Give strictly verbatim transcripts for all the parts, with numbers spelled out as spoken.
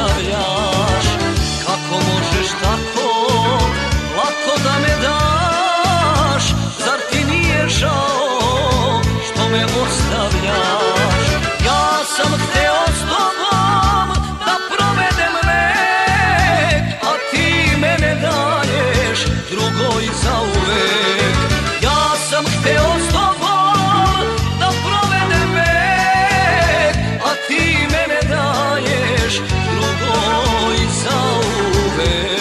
ostavljaš? Kako možeš tako lako da me daš? Zar ti nije žao što me ostavljaš? Ja sam hteo s tobom da provedem vek, a ti mene daješ drugoj zauvek. Ja sam hteo s tobom da provedem vek, a ti mene daješ drugoj zauvek.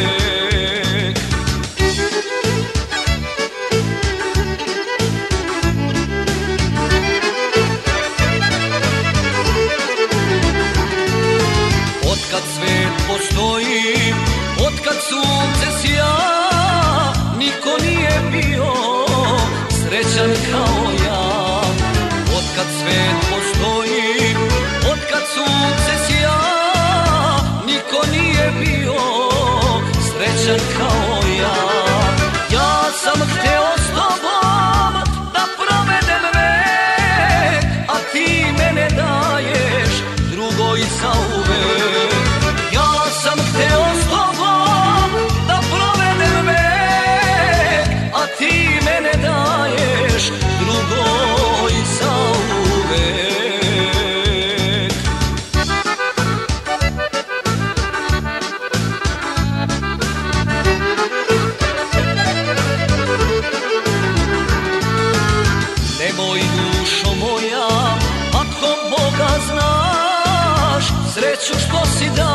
Otkad svet postoji, otkad sunce sja, niko nije bio srećan kao ja. Otkad svet postoji, otkad sunce sja, niko nije bio srećan kao ja. Ja sam hteo s tobom da provedem vek, a ti mene daješ drugoj zauvek. Ja sam hteo s tobom da provedem vek, a ti mene daješ drugoj zauvek. Nemoj dušo moja, ako Boga znaš, sreću što si dao